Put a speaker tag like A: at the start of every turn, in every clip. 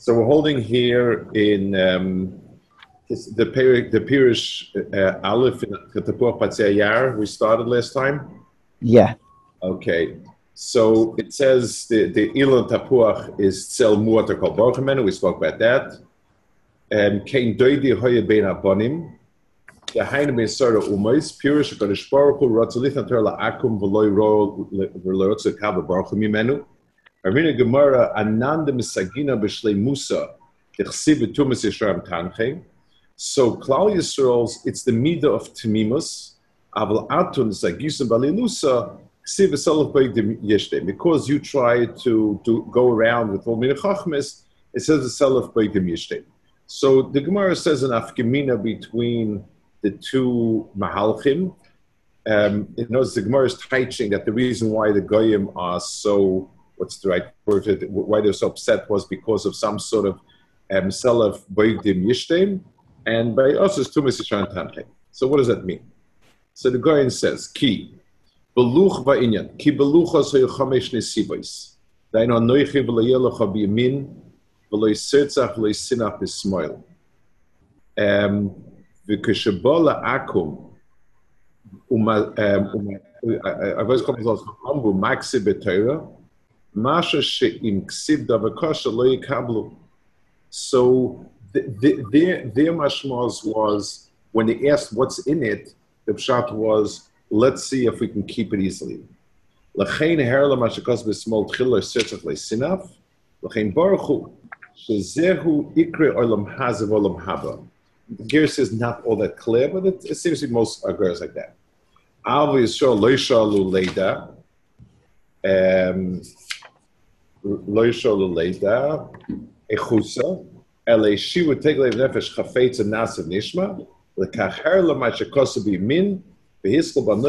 A: So we're holding here in the Pirish Aleph in Tapuach Patzei Yar we started last time.
B: Yeah.
A: Okay. So it says the Ilan Tapuach is Tzel Muater Kol Borchemenu. We spoke about that. Kein Doidi Hoye Ben Abonim. The Heine Ben Sora Umois. Pirish Kodesh Baruch Hu Ratzalithan Terla Akum V'Loi Ro V'Loi Kava Baruch Mimenu. Armina Gemara Ananda Misagina B'Shlei Musa. Tichsi B'Tumas Yisrael Tanchem. So Klal Yisrael's it's the midah of Temimus. Aval Atun Zagisun Balilusa. Because you try to go around with all mina chachmes, it says the self beidim yishtem. So the Gemara says an afgemina between the two mahalchim. It knows the Gemara is teaching that the reason why the goyim are so what's the right word? Why they're so upset was because of some sort of self beidim yishtem, and by us is tumas yishan tanchem. So what does that mean? So the goyim says ki. Beluch va'inyan, ki beluchas hoy chamesh nesivos. Daino noichi v'layelecha b'yamin, v'loy sertzach v'loy sinach b'smoil. V'keshabola akum, I was coming also ambu maxi b'teira, masha she'im ksiv davakasha lo yikablu. So their mashmaz was, when they asked what's in it, the pshat was, let's see if we can keep it easily. L'chein herla mashakos b'smol tchila sertzach le'sinav. L'chein baruch hu shezehu ikre olam hazav olam haba. The Ger says not all that clear, but it seems to be most Gers like that. Av Yisrael lo yishalu leida. Lo yishalu leida. Echusa. Ele shivu teglev nefesh chafetz and nasav nishma. L'kach herla mashakos b'yamin. Okay,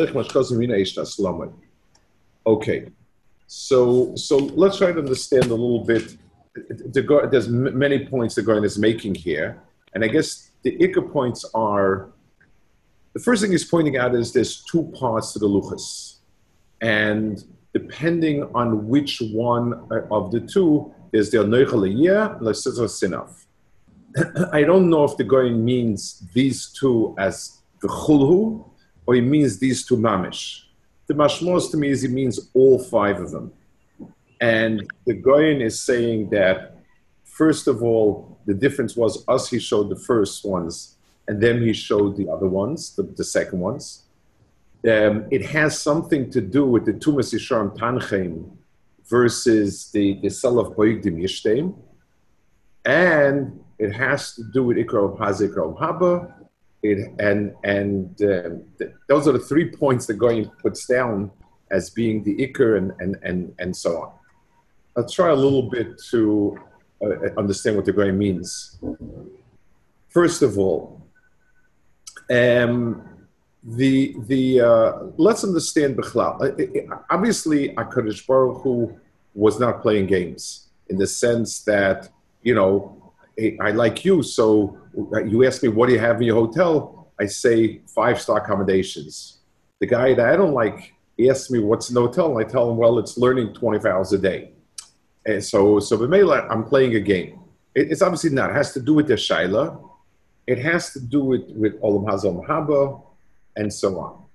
A: so let's try to understand a little bit. There's many points the Gaon is making here, and I guess the Ikka points are, the first thing he's pointing out is there's two parts to the Luchas, and depending on which one of the two, there's the Anoichaliyah and the Sinaf. I don't know if the Gaon means these two as the Chulhu, or he means these two mamish. The mashmos to me is he means all five of them. And the Goyen is saying that, first of all, the difference was us, he showed the first ones, and then he showed the other ones, the second ones. It has something to do with the Tumas Yisharim Tanchem versus the Salaf Boigdim Yishtem. And it has to do with Ikra of Haz, Ikra of Haba. Those are the 3 points that Goyen puts down as being the Iker and so on. I'll try a little bit to understand what the Goyen means. First of all, let's understand Bechlal. Obviously, HaKadosh Baruch Hu was not playing games in the sense that, you know, I like you, so you ask me, what do you have in your hotel? I say 5-star accommodations. The guy that I don't like asks me, what's in the hotel? And I tell him, well, it's learning 24 hours a day. And so B'meila, I'm playing a game. It's obviously not. It has to do with the Shaila. It has to do with Olam Hazal Mahaba, and so on.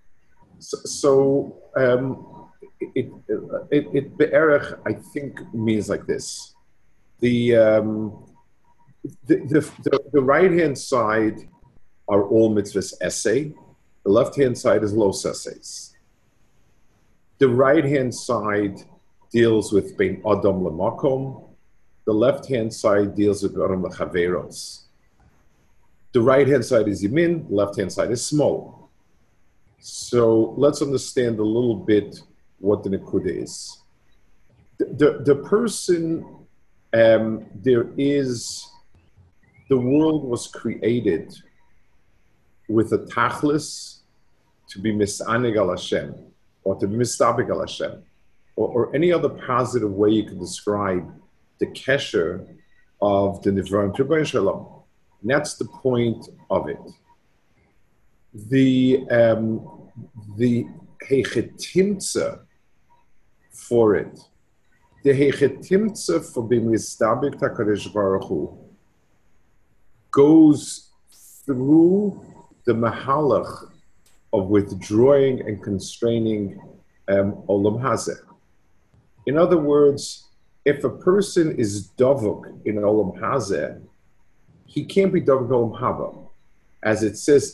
A: It Be'erech, I think, means like this. The right-hand side are all mitzvahs essay. The left-hand side is los essays. The right-hand side deals with bein adam lemakom. The left-hand side deals with adam lechaveros. The right-hand side is yamin. The left-hand side is small. So let's understand a little bit what the nekuda is. The person, the world was created with a tachlis to be misanig al Hashem, or to be mistabik al Hashem, or any other positive way you can describe the kesher of the Nivraim to Rebbeinu Shalom. And that's the point of it. The hechetimtza for it, the Hechetimtze for being Mistabik HaKadosh Baruch Hu goes through the Mahalach of withdrawing and constraining Olam Hazeh. In other words, if a person is Davuk in Olam Hazeh, he can't be Davuk in Olam Haba. As it says,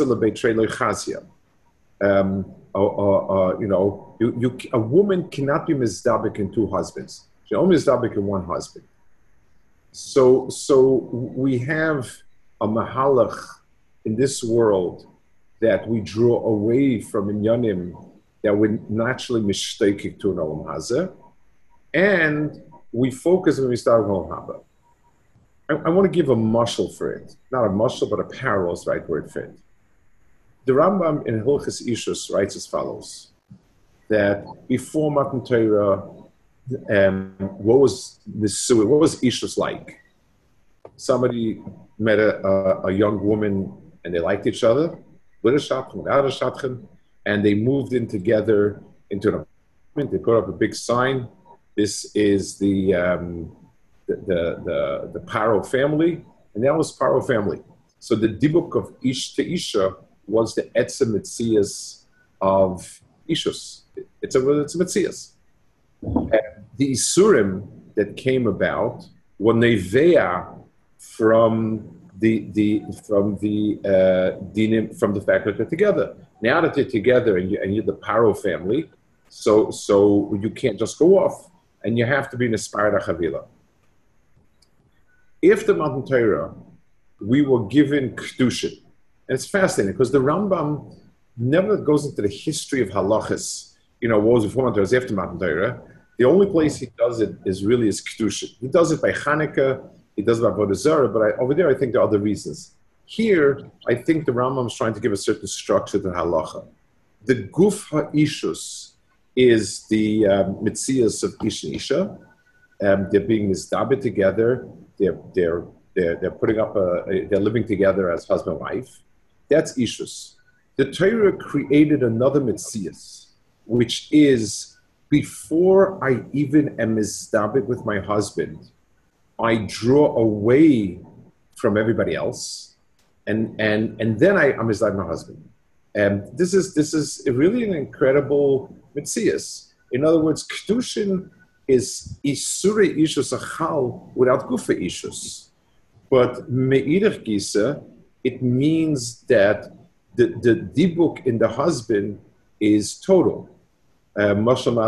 A: a woman cannot be mizdabik in two husbands. She only mizdabik in one husband. So we have a mahalach in this world that we draw away from inyanim that we're naturally mishtakik to an olam hazeh, and we focus on mistabik olam haba. I want to give a mashal for it. Not a mashal, but a parallel is the right word for it. The Rambam in Hilchos Ishus writes as follows, that before Matan Torah, what was Ishus like? Somebody met a young woman and they liked each other, with a shadchan, without a shadchan, and they moved in together into an apartment. They put up a big sign. This is the Paro family, and that was Paro family. So the dibuk of Ish to Isha was the etzem mitzias of Ishus. It's a mitzias. The Isurim that came about were nevea from the dinim, from the fact that they're together. Now that they're together and you're the Paro family, so you can't just go off, and you have to be in a Sparda Chavila. If the Matan Torah, we were given Kedushin, and it's fascinating because the Rambam never goes into the history of halachas, what was before Matan Torah, was after Matan Torah. The only place he does it is really is Kedushin. He does it by Chanukah, he does it by Avodah Zarah, but over there I think there are other reasons. Here, I think the Rambam is trying to give a certain structure to halacha. The Guf HaIshus is the Mitzias of Ish and Isha. They're being mizdabed together. They're putting up they're living together as husband and wife. That's Ishus. The Torah created another Mitzias, which is before I even am mizdabed with my husband, I draw away from everybody else, and then I'm mizdabed with my husband. And this is really an incredible mitzias. In other words, kedushin is isure ishus achal without gufa ishus. But me'irach gisa, it means that the dibuk in the husband is total. I'm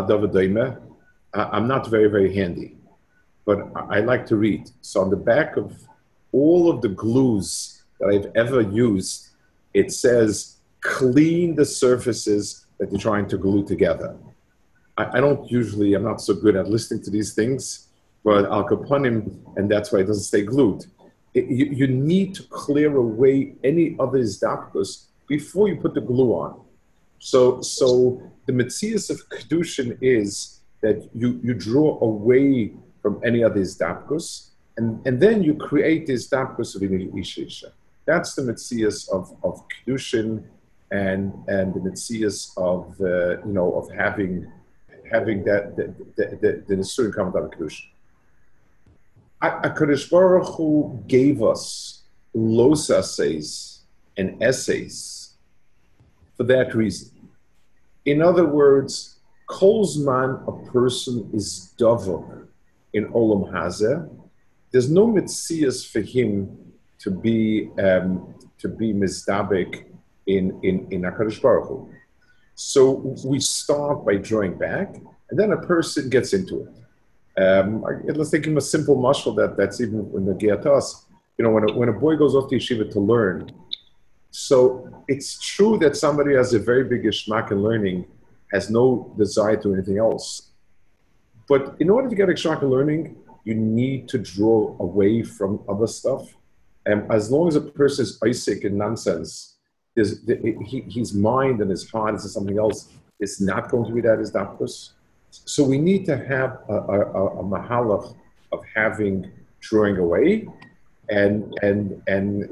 A: not very, very handy, but I like to read. So on the back of all of the glues that I've ever used, it says, clean the surfaces that you're trying to glue together. I'm not so good at listening to these things, but Al Kaponim, and that's why it doesn't stay glued. You need to clear away any other izdapkus before you put the glue on. So the mitzias of Kedushin is that you draw away from any other izdapkus, and then you create the izdapkus of Isha. That's the mitzias of Kedushin, and the mitzias of having that the Nisurim come out of Kedushin. HaKadosh Baruch Hu gave us los essays and essays for that reason. In other words, kolzman a person is davuk in Olam Hazeh, there's no mitzias for him to be mizdabek in HaKadosh Baruch Hu. So we start by drawing back, and then a person gets into it. Let's take him a simple mashal that's even when the Geatas, when a boy goes off to yeshiva to learn. So it's true that somebody has a very big ishmak in learning, has no desire to do anything else. But in order to get ishmak in learning, you need to draw away from other stuff. And as long as a person is Isaac and nonsense, his mind and his heart is something else. It's not going to be that as dapkus. So we need to have a mahalach of having drawing away, and then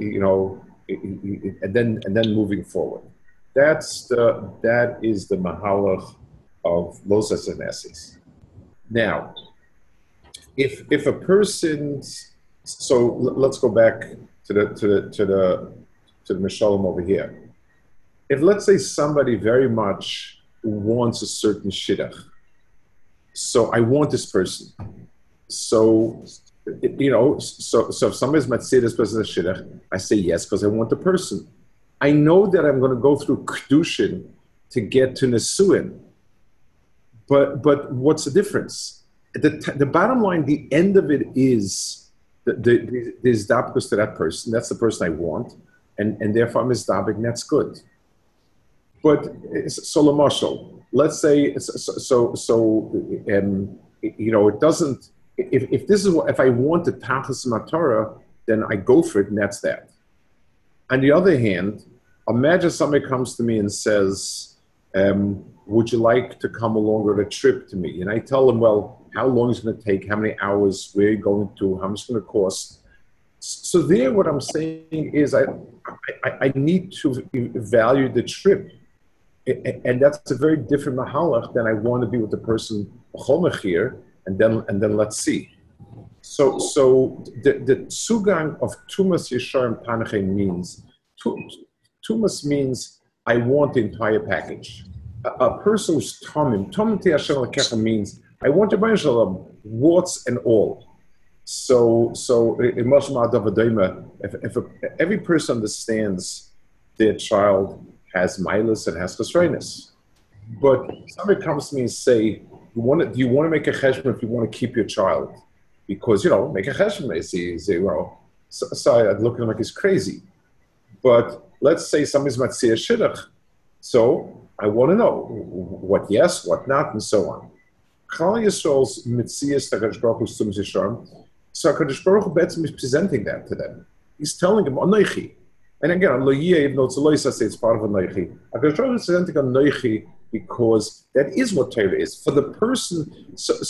A: moving forward. That is the mahalach of losas and essays. Now, if a person, so let's go back to the Mishalom over here. If let's say somebody very much wants a certain shidduch, so I want this person. So so if somebody's matzir this person a shidduch, I say yes because I want the person. I know that I'm going to go through kedushin to get to nesuin, but what's the difference? The bottom line, the end of it is there's dabkus to that person. That's the person I want, and therefore I'm isdabik, and that's good. But so Lamashal, let's say it doesn't. If this is if I want the tachas matorah, then I go for it, and that's that. On the other hand, imagine somebody comes to me and says, would you like to come along on a trip to me? And I tell them, well, how long is it going to take? How many hours? Where are you going to? How much it's going to cost? So there, what I'm saying is I need to value the trip. And that's a very different mahalach than I want to be with the person here, and then let's see. So the sugang of tumas yeshar and panachem means tumas means I want the entire package. A person who's tomim ti Hashem lekecha means I want the Rebbeinu Shalom warts and all. So in Moshe Ma'adav if every person understands their child has milas and has chesroinus, but somebody comes to me and say, do you want to make a cheshbon if you want to keep your child? Because, make a cheshbon. They say, well, so I'd look at him like he's crazy. But let's say somebody's matzir shidduch. So I want to know what yes, what not, and so on. Klal Yisrael's mitzias HaKadosh Baruch Hu Tzum Zisharm. So HaKadosh Baruch Hu Betzim is presenting that to them. He's telling them, Anoichi. And again, even though it's a loisa, say it's part of HaNoichi. HaKadosh Baruch Hu is presenting Anoichi because that is what Torah is for the person.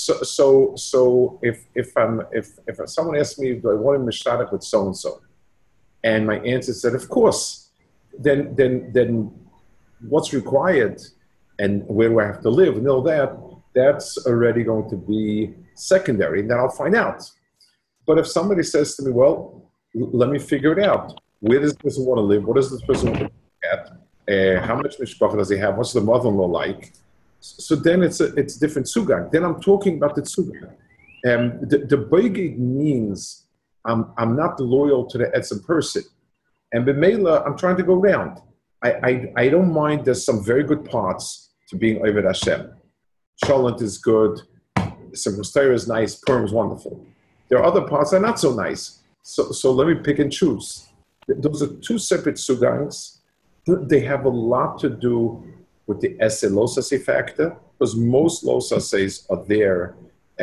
A: So if someone asks me, do I want to mishtadach with so and so, and my answer said, of course, then what's required and where do I have to live and all that, that's already going to be secondary, and then I'll find out. But if somebody says to me, well, let me figure it out. Where does this person want to live? What does this person want to look at? How much mishpacha does he have? What's the mother-in-law like? So then it's different sugang. Then I'm talking about the sugang. The boigig means I'm not loyal to the etzem person. And b'meila, I'm trying to go around. I don't mind there's some very good parts to being Oved Hashem. Shalom is good. Simchas is nice. Purim is wonderful. There are other parts that are not so nice. So let me pick and choose. Those are two separate sugangs. They have a lot to do with the esse losase factor, because most losases are there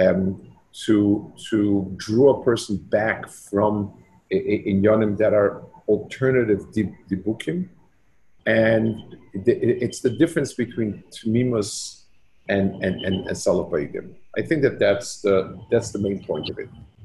A: to draw a person back from inyanim that are alternative dibukim, and it's the difference between tmimus and salafayim. I think that's the main point of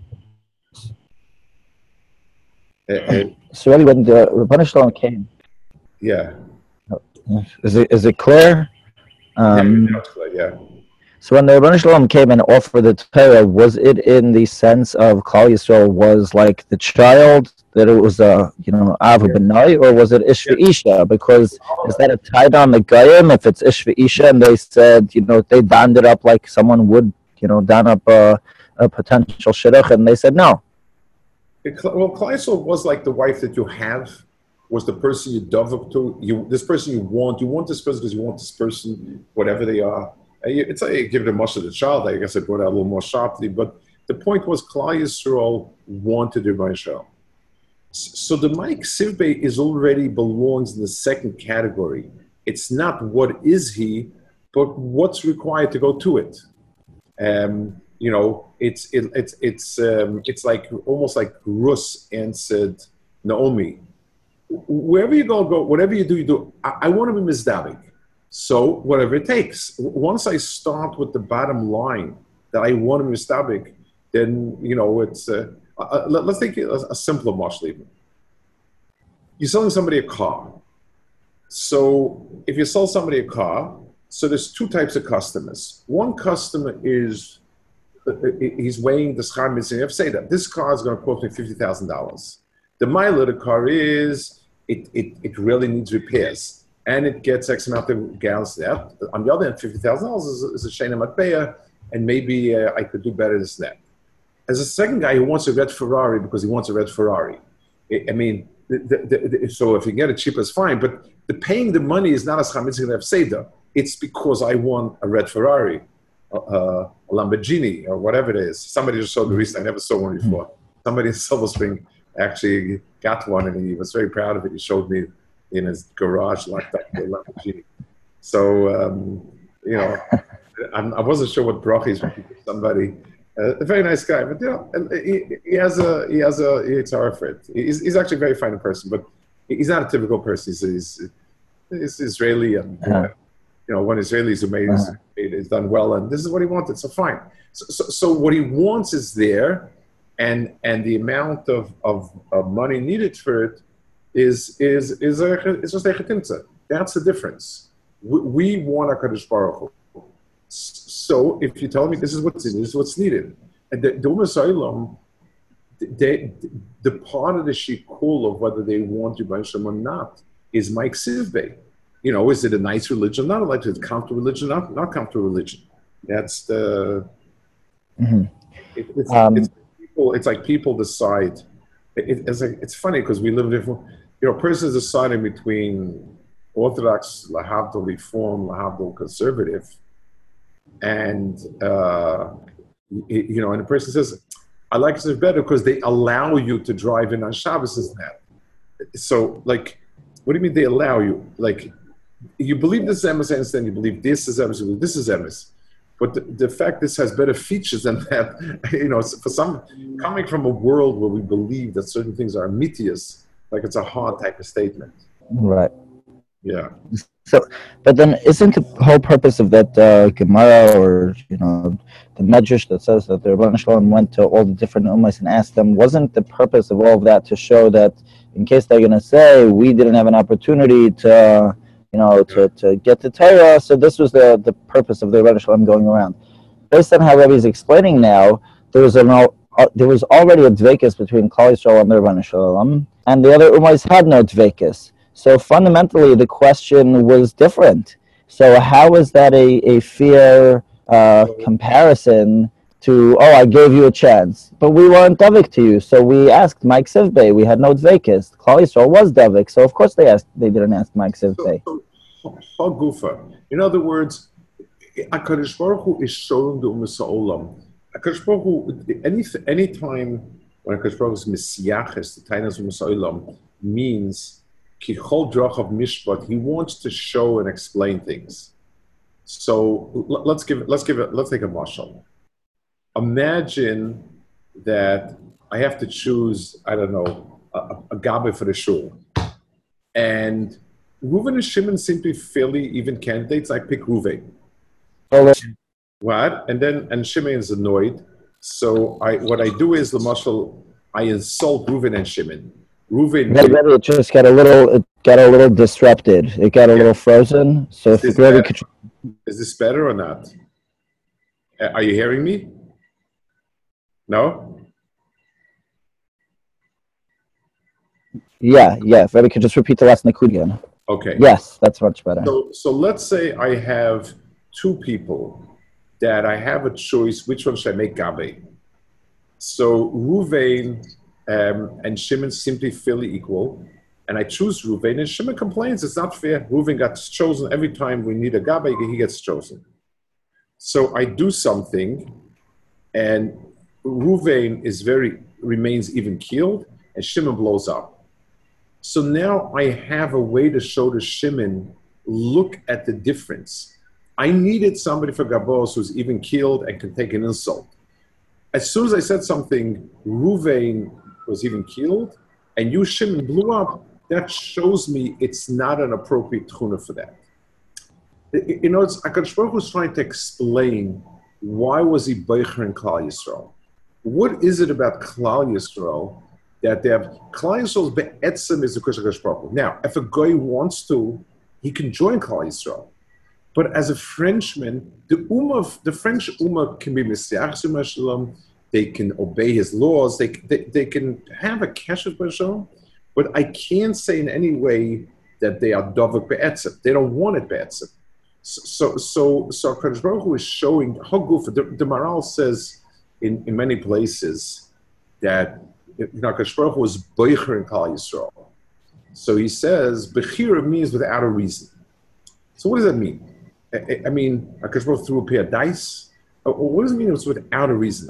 A: it.
B: So really, when the Rebbeinu Shalom came,
A: yeah,
B: is it clear?
A: Yeah.
B: So when the Rebbeinu Shalom came and offered the Torah, was it in the sense of Klal Yisrael was like the child, that it was Ava B'nai, or was it Ishva Isha? Because is that a tied on the Goyim? If it's Ishva Isha and they said, they donned it up like someone would, don up a potential shidduch, and they said no.
A: Well, Klal Yisrael was like the wife that you have, was the person you dove up to. This person you want this person because you want this person, whatever they are. It's like you give it a much of the child. I guess I brought out a little more sharply, but the point was Klal Yisrael wanted the Rebbeinu Shalom. So the Mike Sivbe belongs in the second category. It's not what is he, but what's required to go to it. It's like almost like Rus answered Naomi. Wherever you go, whatever you do. I want to be mizdavik. So whatever it takes. Once I start with the bottom line that I want to be mizdavik, then it's. Let's take a simpler marshal even. You're selling somebody a car. So if you sell somebody a car, so there's two types of customers. One customer is he's weighing the schar mitzvah seder. This car is going to cost me $50,000. The mile of the car is it really needs repairs, and it gets X amount of gallons. That on the other hand, $50,000 is a shayna matbeya, and maybe I could do better than that. As a second guy who wants a red Ferrari because he wants a red Ferrari, I mean, so if you get it cheap, it's fine. But the paying the money is not as chamitzin seder. It's because I want a red Ferrari, a Lamborghini, or whatever it is. Somebody just showed me recently. I never saw one before. Somebody in Silver Spring actually got one, and he was very proud of it. He showed me in his garage locked up the Lamborghini. So I wasn't sure what brachis would be for somebody. A very nice guy, but he has a Yitzhar for it. He's actually a very fine person, but he's not a typical person. He's Israeli, and one Israeli who made is done well, and this is what he wanted. So fine. So what he wants is there, and the amount of money needed for it is just a chetimtza. That's the difference. We want a Kadosh Baruch Hu. So if you tell me this is what's needed, and the Umas Olam, the part of the shikul of whether they want Rebbeinu Shalom or not is Mike Sivbei. Is it a nice religion? Not like it's counter religion, not counter religion. That's the. Mm-hmm. It's like people decide. It's funny because we live in a person is deciding between Orthodox, lahavdol, Reform, lahavdol, conservative. And and the person says, "I like it better because they allow you to drive in on Shabbos and that." So, what do you mean they allow you? You believe this is emes, I understand. You believe this is emes, you believe this is emes. But the fact this has better features than that, for some coming from a world where we believe that certain things are mitias, it's a hard type of statement.
B: Right.
A: Yeah.
B: So, but then isn't the whole purpose of that Gemara or the Medrash that says that the Rebbeinu Shalom went to all the different ummas and asked them, wasn't the purpose of all of that to show that in case they're going to say we didn't have an opportunity to to get the Torah, so this was the purpose of the Rebbeinu Shalom going around. Based on how Rebbe is explaining now, there was already a dveikus between Klal Yisrael and the Rebbeinu Shalom, and the other ummas had no dveikus. So fundamentally, the question was different. So how is that a fair comparison to, I gave you a chance, but we weren't davik to you, so we asked Mike Sivbei. We had no dveikis. Klal Yisrael was davik, so of course they didn't ask Mike Sivbei.
A: So, in other words, HaKadosh Baruch Hu is showing the Umas Ha'olam. HaKadosh Baruch Hu, any time when HaKadosh Baruch Hu is Messiaches, the Tainas Umas Ha'olam, means Kichol Drach of Mishpat, he wants to show and explain things. So let's take a mashal. Imagine that I have to choose, I don't know, a gabe for the shul. And Reuven and Shimon seem to be fairly even candidates. I pick Reuven. What? And Shimon is annoyed. So what I do is, Lamashal, I insult Reuven and Shimon. Reuven,
B: it just got a little disrupted. It got a little frozen. So if
A: is this better or not? Are you hearing me? No?
B: Yeah. If Rebbe could just repeat the last nakud again.
A: Okay.
B: Yes, that's much better.
A: So let's say I have two people that I have a choice. Which one should I make gabe? So Reuven and Shimon simply fairly equal, and I choose Reuven, and Shimon complains it's not fair. Reuven got chosen every time we need a gabe, he gets chosen. So I do something, and Reuven remains even keeled, and Shimon blows up. So now I have a way to show to Shimon, look at the difference. I needed somebody for Gabos who's even keeled and can take an insult. As soon as I said something, Reuven was even keeled, and you, Shimon, blew up, that shows me it's not an appropriate tchuna for that. HaKadosh Baruch Hu was trying to explain why was he Beicher in Klal Yisrael. What is it about Klal Yisrael that they have? Klal Yisrael's be'etzem is the HaKadosh Baruch Hu. Now, if a guy wants to, he can join Klal Yisrael. But as a Frenchman, the French Ummah can be Messiah Shalom. They can obey his laws. They can have a kashrut b'shalom, but I can't say in any way that they are dovek be'etzem. They don't want it be'etzem. So HaKadosh Baruch Hu is showing Haguf. The Maral says in many places that HaKadosh Baruch Hu is boicher in Klal Yisrael. So he says bechira means without a reason. So what does that mean? I mean, HaKadosh Baruch Hu threw a pair of dice. What does it mean? It's without a reason.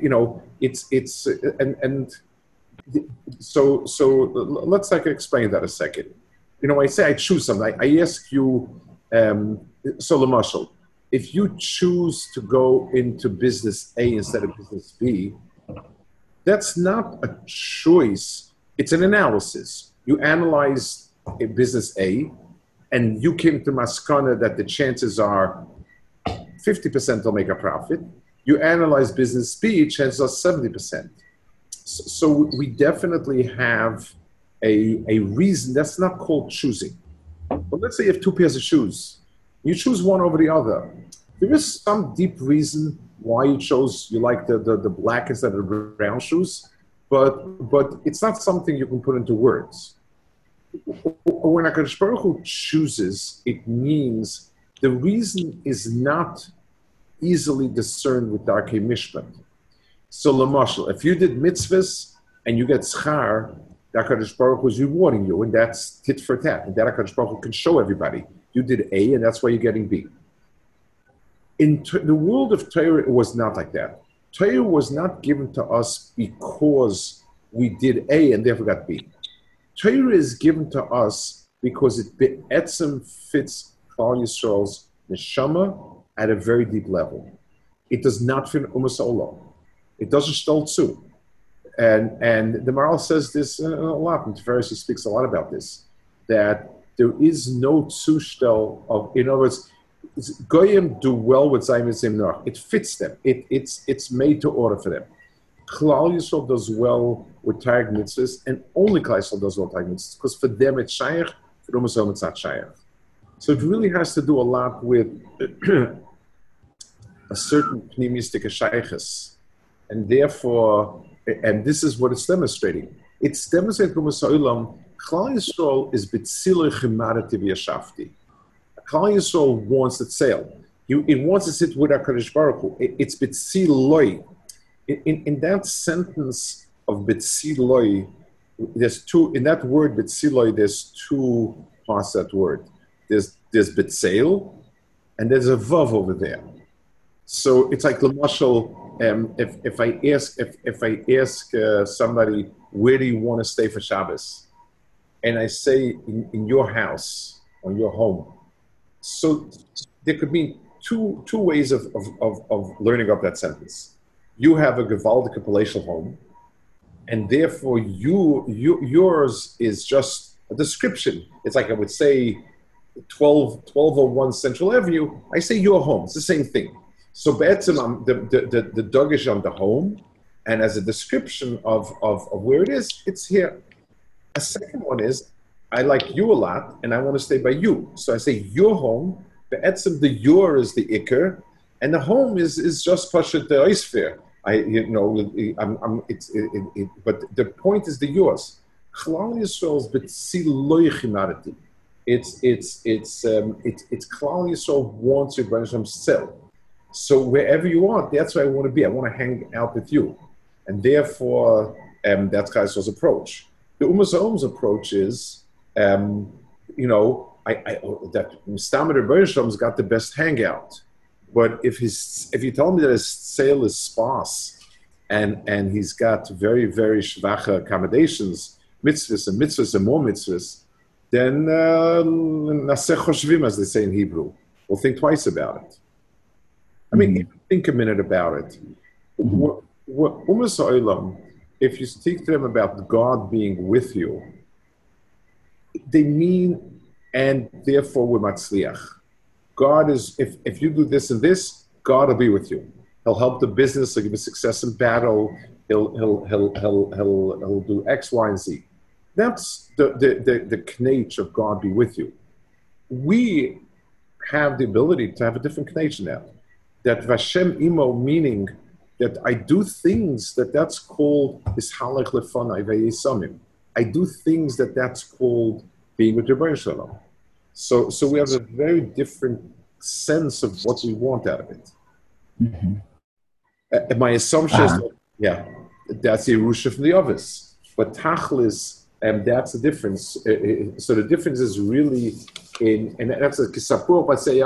A: So let's explain that a second. I say I choose something. I ask you. So, Lamashal, if you choose to go into business A instead of business B, that's not a choice. It's an analysis. You analyze a business A, and you came to Maskana that the chances are 50% will make a profit. You analyze business B, chances are 70%. So we definitely have a reason. That's not called choosing. But let's say you have two pairs of shoes. You choose one over the other. There is some deep reason why you like the black instead of the brown shoes, but it's not something you can put into words. When HaKadosh Baruch Hu chooses, it means the reason is not easily discerned with Darkei Mishpat. So, Lamashal, if you did mitzvahs and you get schar, HaKadosh Baruch Hu is rewarding you, and that's tit for tat. And that HaKadosh Baruch Hu can show everybody. You did A, and that's why you're getting B. In the world of Torah, it was not like that. Torah was not given to us because we did A and therefore got B. Torah is given to us because it be'etzem fits Klal Yisrael's neshama at a very deep level. It does not fit Umas Olam. It doesn't stoltzu. And the Maral says this a lot, and Tiferes speaks a lot about this, that there is no zushtel of, in other words, Goyim do well with Zayim Noach. It fits them. It's made to order for them. Klal Yisrael does well with Tarek mitzvahs, and only Klal Yisrael does well with Tarek mitzvahs, because for them it's shayach, for Umas Olam it's not shayach. So it really has to do a lot with a certain pneumistic shayachas, and therefore. And this is what it's demonstrating. It's demonstrating from Klal Yisrael is b'tziloi chimarati v'yashafti. Klal Yisrael wants it sale. It wants to sit with HaKadosh Baruch Hu. It's b'tziloi. In that sentence of b'tziloi, there's two. In that word b'tziloi, there's two parts of that word. There's b'tzeil, and there's a vav over there. So it's like Lamashal. If I ask somebody, where do you want to stay for Shabbos, and I say in your house or your home, so there could be two ways of learning of that sentence. You have a gewaldige palatial home, and therefore yours is just a description. It's like I would say 1201 Central Avenue. I say your home. It's the same thing. So be'etzem, the dog is on the home, and as a description of where it is, it's here. A second one is, I like you a lot, and I want to stay by you. So I say your home. Be'etzem, the your is the ikr, and the home is just pashat the oisfer. But the point is the yours. Klal Yisrael's b'tziloi chimarati. It's Klal Yisrael wants to bring himself. So wherever you are, that's where I want to be. I want to hang out with you. And therefore, that's Klal Yisrael's approach. The Umas Olam's approach is, that Stamer Rebbeinu Shalom's got the best hangout. But if you tell me that his sale is sparse and he's got very, very shvacha accommodations, mitzvahs and more mitzvahs, then naseh choshvim, as they say in Hebrew. We'll think twice about it. I mean, think a minute about it. Umas Olam, if you speak to them about God being with you, they mean, and therefore we're matzliach. God is, if you do this and this, God will be with you. He'll help the business. He'll give you success in battle. He'll do X, Y, and Z. That's the knach of God be with you. We, have the ability to have a different connection now. That Vashem Imo, meaning that I do things that's called Ishalach Lefanai Ve'yisamim. I do things that's called being with Rebbeinu Shalom. So we have a very different sense of what we want out of it. Mm-hmm. My assumption is that, that's the Yerusha from the Ovis. But Tachlis, that's the difference. So the difference is really in, and that's a Kisapur, but say,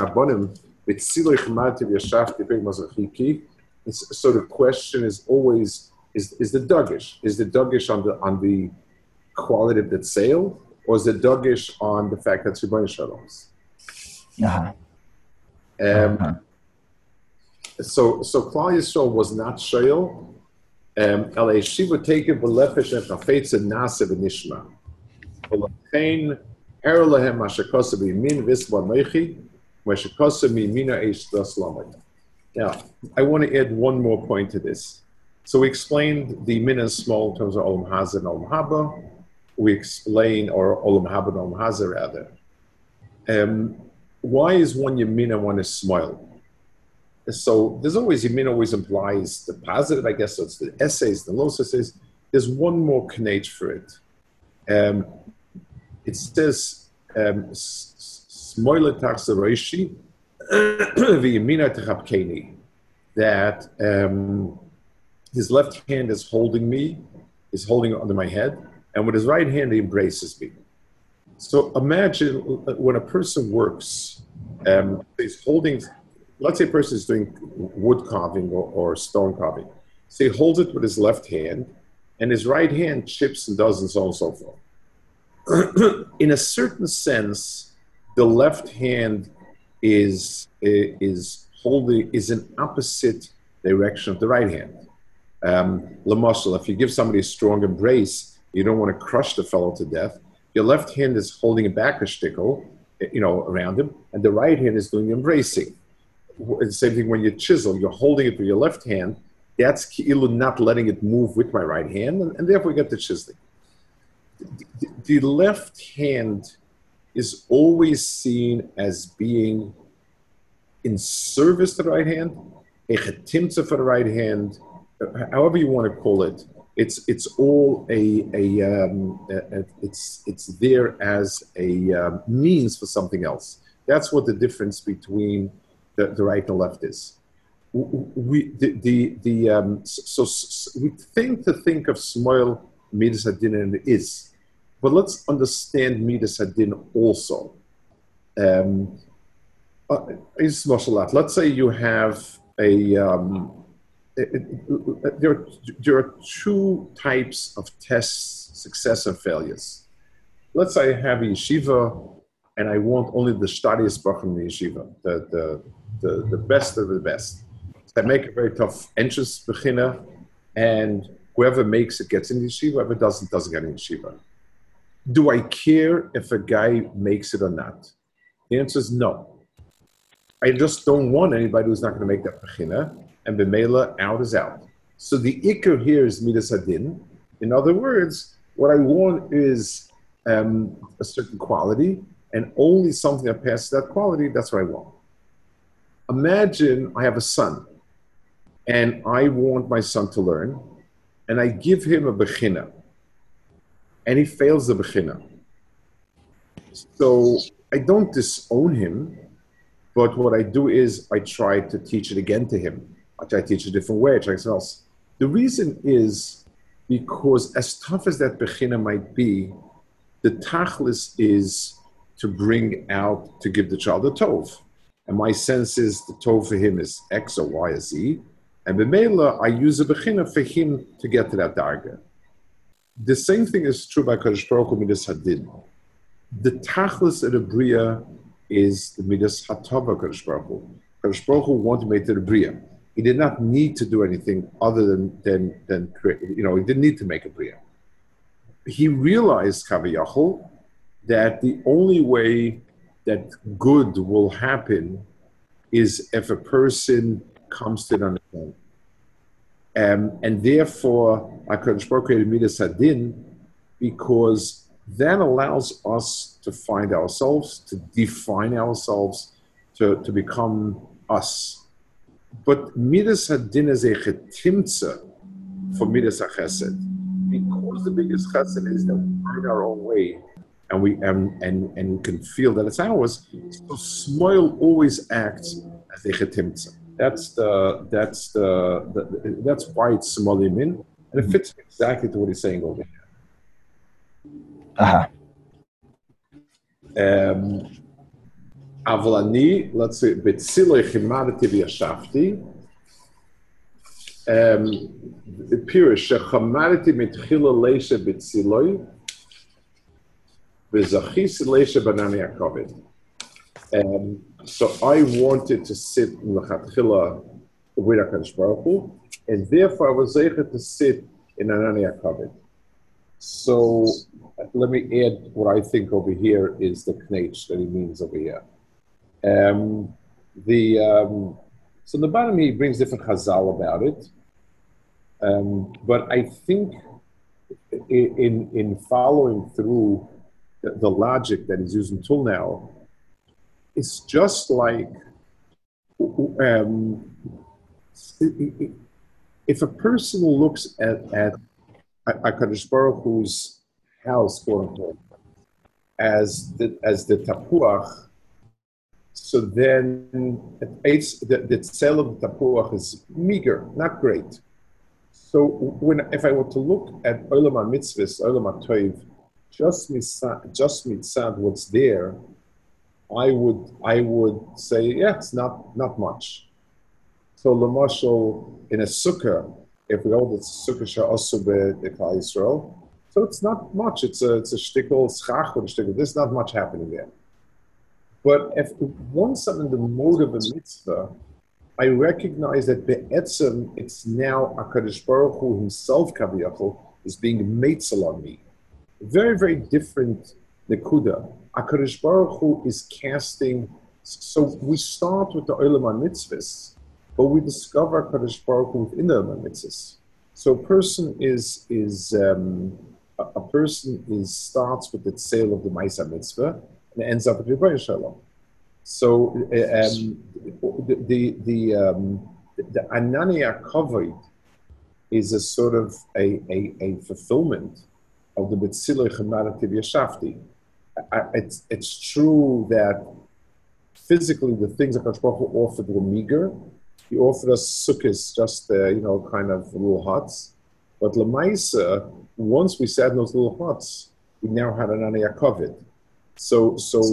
A: so the question is always, is the Dagish? Is the Dagish on the quality of that sale, or is the Dagish on the fact that Rebbeinu Shalom's? So Klal Yisrael was not Sheil. El Shiva taken b'lefesh and chafetz and nase v'nishma. V'lachein her lehem mashakosa b'yimin v'isba meichi mashakosa miyimina eish das lamed. Now, I want to add one more point to this. So we explained the min and small in terms of Olam Hazeh and Olam Haba. We explain, or Olam Haba and Olam Hazeh rather. Why is one Yamin and one is small? So there's always, Yamin always implies the positive, I guess, so it's the essays, the los essays. There's one more knach for it. It says, Smoile tachse roishi, v'yamina techapkeni, that his left hand is holding me, is holding it under my head, and with his right hand he embraces me. So imagine when a person works, he's holding, let's say a person is doing wood carving or stone carving. So he holds it with his left hand, and his right hand chips and does and so on and so forth. In a certain sense, the left hand is in opposite direction of the right hand. Lamushal, if you give somebody a strong embrace, you don't want to crush the fellow to death. Your left hand is holding it back a shtickle, around him, and the right hand is doing the embracing. The same thing when you chisel, you're holding it with your left hand. That's ki'ilu, not letting it move with my right hand, and therefore we get the chiseling. The left hand is always seen as being in service to the right hand, a chetimtza for the right hand, however you want to call it. It's all it's there as a means for something else. That's what the difference between the right and the left is. We think of Shmuel Midas Hadin, and it is, but let's understand Midas Hadin also. Let's say you have there are two types of tests, success and failures. Let's say I have a yeshiva, and I want only the stadiest bracha in the yeshiva, the best of the best. So I make a very tough entrance beginner, and whoever makes it gets in the yeshiva, whoever doesn't get in the yeshiva. Do I care if a guy makes it or not? The answer is no. I just don't want anybody who's not going to make that beginner, and b'meila, out is out. So the ikar here is midas hadin. In other words, what I want is a certain quality, and only something that passes that quality, that's what I want. Imagine I have a son, and I want my son to learn, and I give him a bechina, and he fails the bechina. So I don't disown him, but what I do is I try to teach it again to him. I try to teach a different way, I try something else. The reason is because as tough as that bechina might be, the tachlis is to bring out, to give the child a tov. And my sense is the tov for him is X or Y or Z. And b'meila, I use a bechina for him to get to that darga. The same thing is true by Kadosh Baruch Hu midas hadin. The tachlis of the bria is the midas hatava Kadosh Baruch Hu. Kadosh Baruch Hu wanted to make it a bria. He did not need to do anything other than create, he didn't need to make a bria. He realized, Kaviyachol, that the only way that good will happen is if a person comes to it on his own. And therefore, HaKadosh Baruch Hu created Midas Hadin because that allows us to find ourselves, to define ourselves, to become us. But Midas Hadin is a chetimtza for Midas HaChesed. Because the biggest chesed is that we find our own way and we can feel that it's ours, so Smoil always acts as a chetimtza. That's why it's Smolim, and it fits exactly to what he's saying over here. Avalani, let's say, Betziloi Chimadati V'Yashafti. Pirish Shechamadati Mitchila Leisha Betziloi V'Zachis Leisha Banani Yakovit. So I wanted to sit in the Chatchila with HaKadosh Baruch Hu, and therefore I was able to sit in Anani Yakovit. So let me add what I think over here is the knetch that he means over here. So in the bottom he brings different chazal about it, but I think in following through the logic that he's using till now, it's just like if a person looks at HaKadosh Baruch Hu's house, quote unquote, as the tapuach, so then the sale of the tapuach is meager, not great. So if I were to look at Olam HaMitzvahs, Olam HaToiv, just mitzad what's there, I would say, yeah, it's not much. So Lamashal in a sukkah, if we hold it's sukkah she'asu be'Klal Yisrael, so it's not much. It's a shtickle schach or a shtickle. There's not much happening there. But once I'm in the mode of a mitzvah, I recognize that be'etzem, it's now HaKadosh Baruch Hu himself, Kaviyachol, is being meitzel on me. Very, very different nekuda. HaKadosh Baruch Hu is casting. So we start with the Olam HaMitzvahs, but we discover HaKadosh Baruch Hu within the Olam HaMitzvahs. So a person starts with the sale of the Ma'aseh Mitzvah and ends up with Rebbeinu Shalom. So the Anania Kavod is a sort of a fulfillment of the Betziloi Chamadati V'Yashafti. It's true that physically the things that HaKadosh Baruch Hu offered were meager. He offered us sukkahs, just kind of little huts. But Lamaisa, once we sat in those little huts, we now had an Anania Kavod. So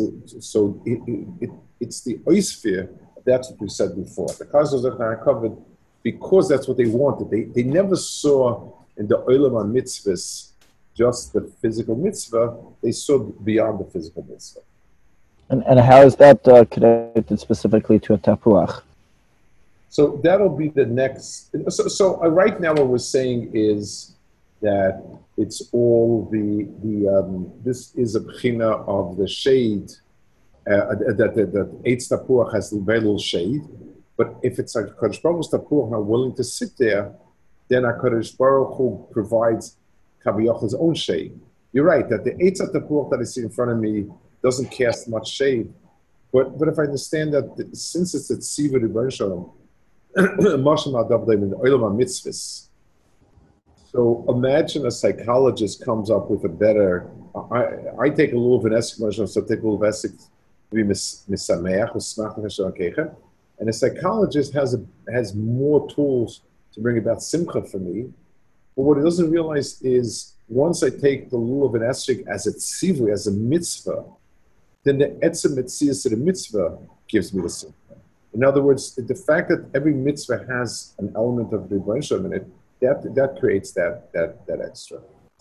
A: it's the oisphere. That's what we said before. The Kazos of Anania Kavod, because that's what they wanted. They never saw in the Olam HaMitzvahs just the physical mitzvah. They saw beyond the physical mitzvah.
B: And how is that connected specifically to a tapuach?
A: So that'll be the next. So right now what we're saying is that it's all this is a bchina of the shade, that Eitz Tapuach has very little shade. But if it's like HaKadosh Baruch Hu's Tapuach not willing to sit there, then HaKadosh Baruch Hu provides Kaviyachol's own shade. You're right, that the Eitz Tapuach that I see in front of me doesn't cast much shade. But if I understand that since it's at Tziva Rebbeinu Shalom, Moshe Ma'adavdei in the Olam HaMitzvahs. So imagine a psychologist comes up with a better. I take a little of an esek, so take a little of esek to be misameach or smach v'shalom kecha, and a psychologist has more tools to bring about simcha for me. But what he doesn't realize is once I take the lulav of an esek as a tzivui, as a mitzvah, then the etzem mitzias to the mitzvah gives me the simcha. In other words, the fact that every mitzvah has an element of the Rebbeinu Shalom in it, that creates that extra.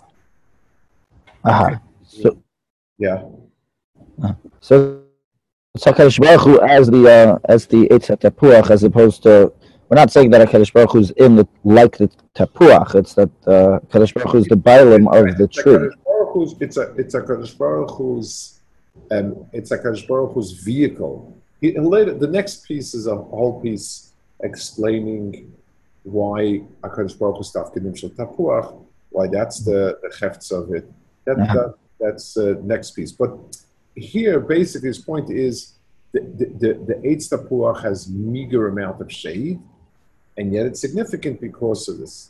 B: So
A: yeah.
B: So HaKadosh Baruch Hu as the Eitz Tapuach, as opposed to, we're not saying that HaKadosh Baruch Hu is like the Tapuach. It's that HaKadosh Baruch Hu is the Bailim of the tree.
A: It's HaKadosh Baruch Hu's vehicle. Later, the next piece is a whole piece explaining why HaKadosh Baruch Hu Stav Kedim Shel Tapuach, why that's the hefts of it. That's next piece. But here, basically, his point is the Eitz Tapuach has meager amount of shade, and yet it's significant because of this.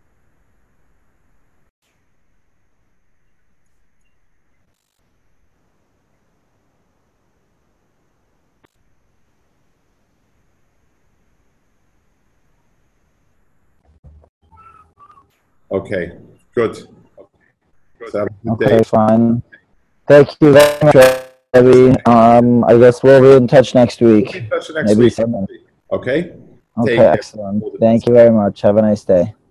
A: Okay, good. So have a good
B: Okay,
A: day.
B: fine. Thank you very much, Rabbi. I guess we'll be in touch next
A: We'll be
B: week.
A: in touch next
B: Maybe
A: week.
B: Sunday.
A: Okay? Take
B: Okay,
A: care.
B: excellent. Thank you very much. Have a nice day.